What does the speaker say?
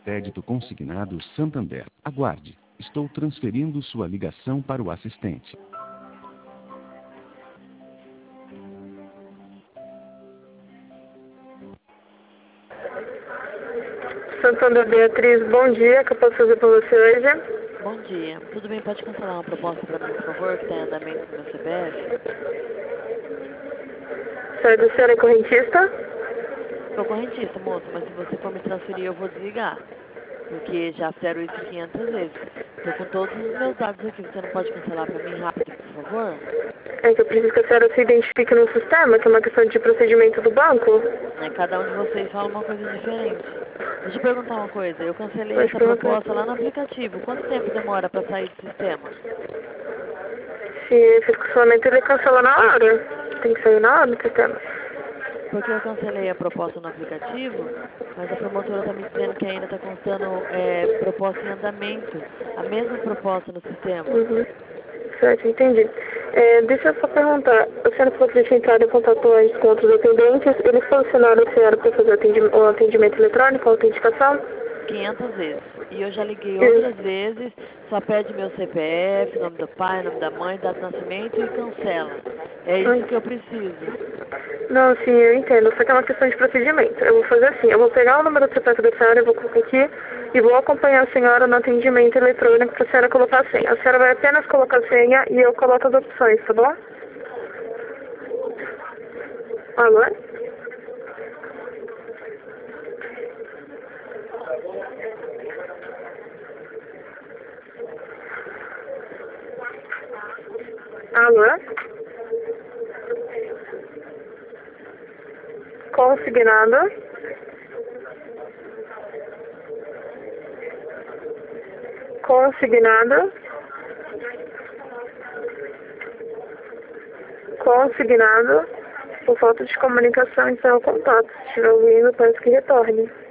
Crédito consignado Santander. Aguarde. Estou transferindo sua ligação para o assistente. Santander Beatriz, bom dia. O que eu posso fazer por você hoje? Bom dia. Tudo bem? Pode cancelar uma proposta para mim, por favor, que está em andamento no meu CPF? Certo, a senhora é correntista? Sou correntista, moço, mas se você for me transferir, eu vou desligar. Porque já fizeram isso 500 vezes. Estou com todos os meus dados aqui. Você não pode cancelar para mim rápido, por favor? É que eu preciso que a senhora se identifique no sistema, que é uma questão de procedimento do banco. Cada um de vocês fala uma coisa diferente. Deixa eu perguntar uma coisa. Eu cancelei Pode essa perguntar. proposta lá no aplicativo. Quanto tempo demora para sair do sistema? Se esse cancelamento ele cancela na hora. Tem que sair na hora do sistema. Porque eu cancelei a proposta no aplicativo, mas a promotora está me dizendo que ainda está constando proposta em andamento. A mesma proposta no sistema. Uhum. Certo, entendi. Deixa eu só perguntar. A senhora falou que já tinha entrado em contato antes com outros atendentes. Eles posicionaram a senhora para fazer o atendimento eletrônico, a autenticação? 500 vezes. E eu já liguei outras vezes, só pede meu CPF, nome do pai, nome da mãe, data de nascimento e cancela. É isso que eu preciso. Não, sim, eu entendo. Só que é uma questão de procedimento. Eu vou fazer assim, eu vou pegar o número do CPF da senhora, eu vou colocar aqui e vou acompanhar a senhora no atendimento eletrônico para a senhora colocar a senha. A senhora vai apenas colocar a senha e eu coloco as opções, tá bom? Alô? Alô? Consignado. Consignado. Consignado. Por falta de comunicação, então, o contato. Se estiver ouvindo, peço que retorne.